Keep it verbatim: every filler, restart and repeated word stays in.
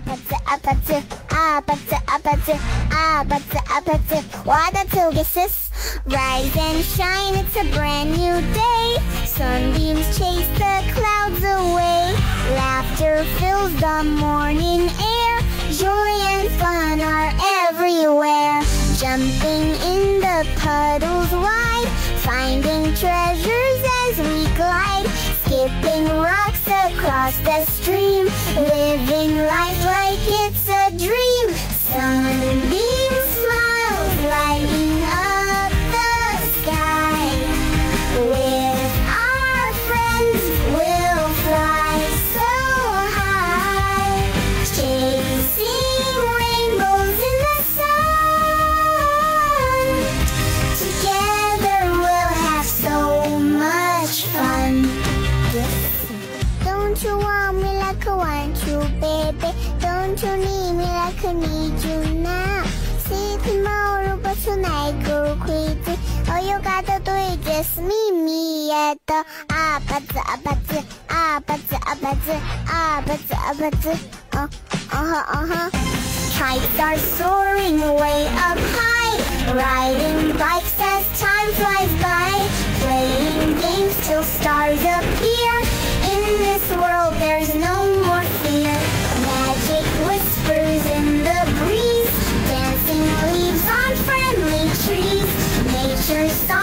아파트 아파트 아파트 아파트 아파트 아파트 와다 togesis rise and shine, it's a brand new day. Sunbeams chase the clouds away. Laughter fills the morning air. Joy and fun are everywhere. Jumping in the puddles wide, finding treasures as we glide. Skipping rocks across the stream, living life like it's a dream. Sunbeam smiles lighting up the sky. With our friends we'll fly so high, chasing rainbows in the sun. Together we'll have so much fun. Don't you want me like I want you, baby? Don't you need me like I need you now? City tomorrow, but tonight go crazy. All you gotta do is just meet me at the 아파트 아파트 아파트 아파트 아파트 아파트. Uh, uh-huh, uh-huh. Kites are soaring way up high, riding bikes as time flies by, playing games till stars appear. In this world there's no more fear. Magic whispers in the breeze, dancing leaves on friendly trees. Nature's song